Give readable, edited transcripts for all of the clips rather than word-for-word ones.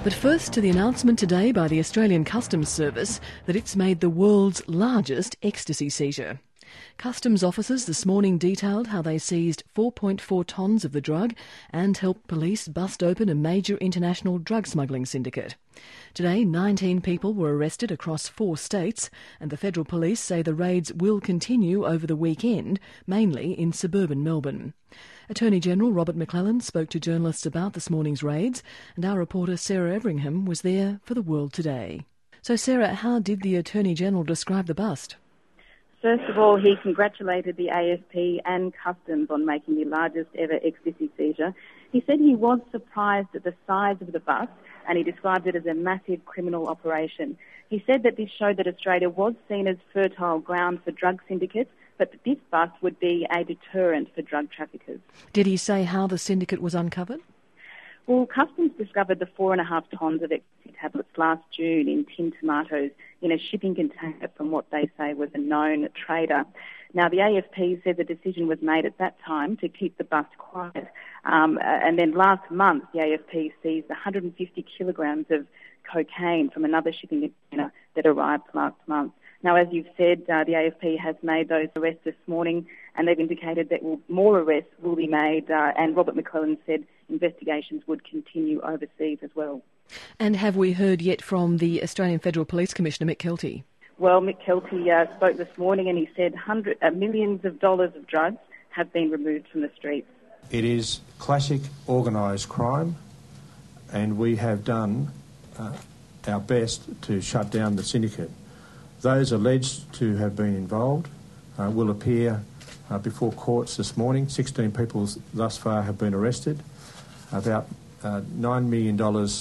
But first to the announcement today by the Australian Customs Service that it's made the world's largest ecstasy seizure. Customs officers this morning detailed how they seized 4.4 tonnes of the drug and helped police bust open a major international drug smuggling syndicate. Today, 19 people were arrested across 4 states, and the Federal Police say the raids will continue over the weekend, mainly in suburban Melbourne. Attorney General Robert McClelland spoke to journalists about this morning's raids, and our reporter Sarah Everingham was there for The World Today. So Sarah, how did the Attorney General describe the bust? First of all, he congratulated the AFP and Customs on making the largest ever ecstasy seizure. He said he was surprised at the size of the bust, and he described it as a massive criminal operation. He said that this showed that Australia was seen as fertile ground for drug syndicates, but that this bust would be a deterrent for drug traffickers. Did he say how the syndicate was uncovered? Well, Customs discovered the 4.5 tonnes of ecstasy tablets last June in tinned tomatoes in a shipping container from what they say was a known trader. Now, the AFP said the decision was made at that time to keep the bust quiet. And then last month, the AFP seized 150 kilograms of cocaine from another shipping container that arrived last month. Now, as you've said, the AFP has made those arrests this morning, and they've indicated that more arrests will be made, and Robert McClelland said investigations would continue overseas as well. And have we heard yet from the Australian Federal Police Commissioner, Mick Kelty? Well, Mick Kelty spoke this morning, and he said millions of dollars of drugs have been removed from the streets. It is classic organised crime, and we have done our best to shut down the syndicate. Those alleged to have been involved will appear before courts this morning. 16 people thus far have been arrested. About $9 million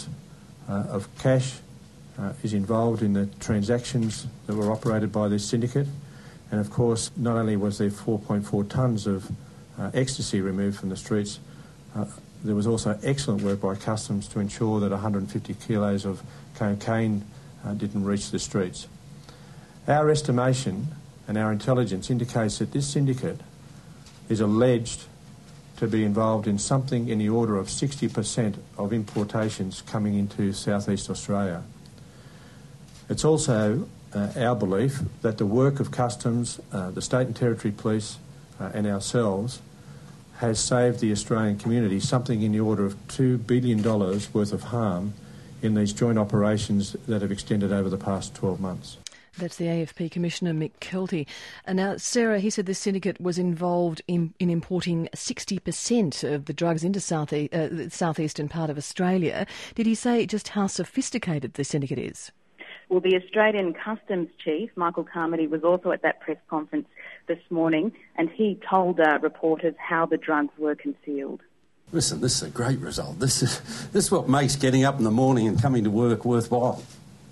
of cash is involved in the transactions that were operated by this syndicate. And of course, not only was there 4.4 tonnes of ecstasy removed from the streets, there was also excellent work by Customs to ensure that 150 kilos of cocaine didn't reach the streets. Our estimation and our intelligence indicates that this syndicate is alleged to be involved in something in the order of 60% of importations coming into Southeast Australia. It's also our belief that the work of Customs, the State and Territory Police and ourselves has saved the Australian community something in the order of $2 billion worth of harm in these joint operations that have extended over the past 12 months. That's the AFP Commissioner, Mick Kelty. And now, Sarah, he said the syndicate was involved in importing 60% of the drugs into the southeastern part of Australia. Did he say just how sophisticated the syndicate is? Well, the Australian Customs Chief, Michael Carmody, was also at that press conference this morning, and he told reporters how the drugs were concealed. Listen, this is a great result. This is what makes getting up in the morning and coming to work worthwhile.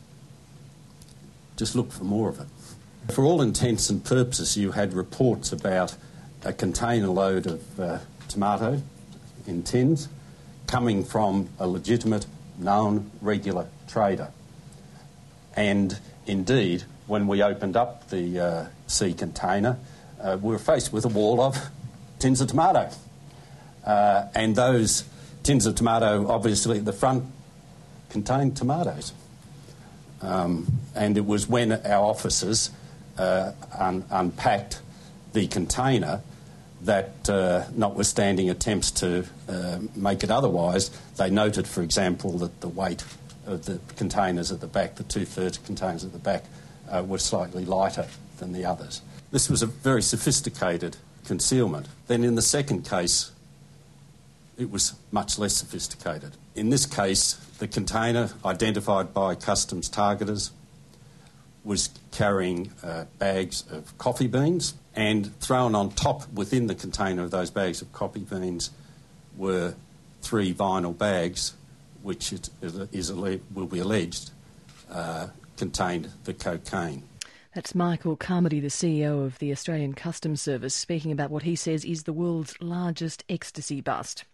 Just look for more of it. For all intents and purposes, you had reports about a container load of tomato in tins coming from a legitimate, known, regular trader. And indeed, when we opened up the sea container, we were faced with a wall of tins of tomato. And those tins of tomato, obviously, at the front contained tomatoes. And it was when our officers unpacked the container that, notwithstanding attempts to make it otherwise, they noted, for example, that the weight of the containers at the back, the 2/3 containers at the back, were slightly lighter than the others. This was a very sophisticated concealment. Then in the second case, it was much less sophisticated. In this case, the container, identified by Customs targeters, was carrying bags of coffee beans, and thrown on top within the container of those bags of coffee beans were 3 vinyl bags, which will be alleged contained the cocaine. That's Michael Carmody, the CEO of the Australian Customs Service, speaking about what he says is the world's largest ecstasy bust.